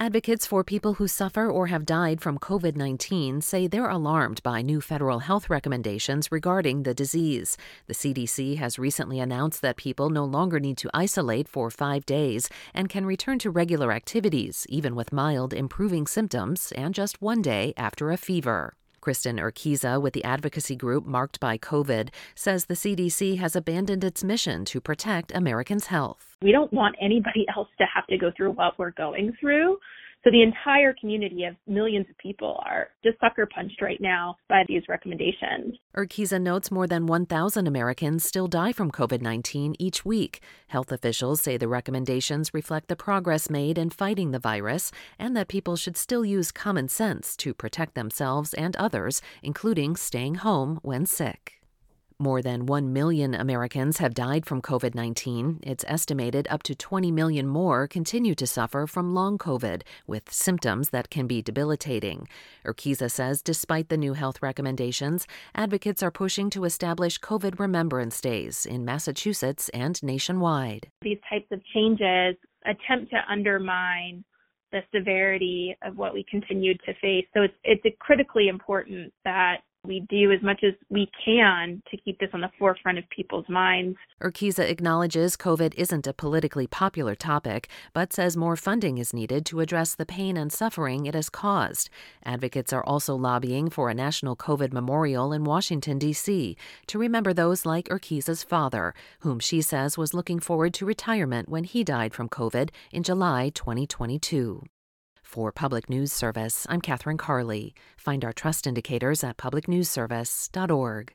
Advocates for people who suffer or have died from COVID-19 say they're alarmed by new federal health recommendations regarding the disease. The CDC has recently announced that people no longer need to isolate for 5 days and can return to regular activities, even with mild improving symptoms and just 1 day after a fever. Kristen Urquiza with the advocacy group Marked by COVID says the CDC has abandoned its mission to protect Americans' health. We don't want anybody else to have to go through what we're going through. So the entire community of millions of people are just sucker punched right now by these recommendations. Urquiza notes more than 1,000 Americans still die from COVID-19 each week. Health officials say the recommendations reflect the progress made in fighting the virus and that people should still use common sense to protect themselves and others, including staying home when sick. More than 1 million Americans have died from COVID-19. It's estimated up to 20 million more continue to suffer from long COVID, with symptoms that can be debilitating. Urquiza says despite the new health recommendations, advocates are pushing to establish COVID remembrance days in Massachusetts and nationwide. These types of changes attempt to undermine the severity of what we continue to face. So it's critically important that we do as much as we can to keep this on the forefront of people's minds. Urquiza acknowledges COVID isn't a politically popular topic, but says more funding is needed to address the pain and suffering it has caused. Advocates are also lobbying for a national COVID memorial in Washington, D.C., to remember those like Urquiza's father, whom she says was looking forward to retirement when he died from COVID in July 2022. For Public News Service, I'm Catherine Carley. Find our trust indicators at publicnewsservice.org.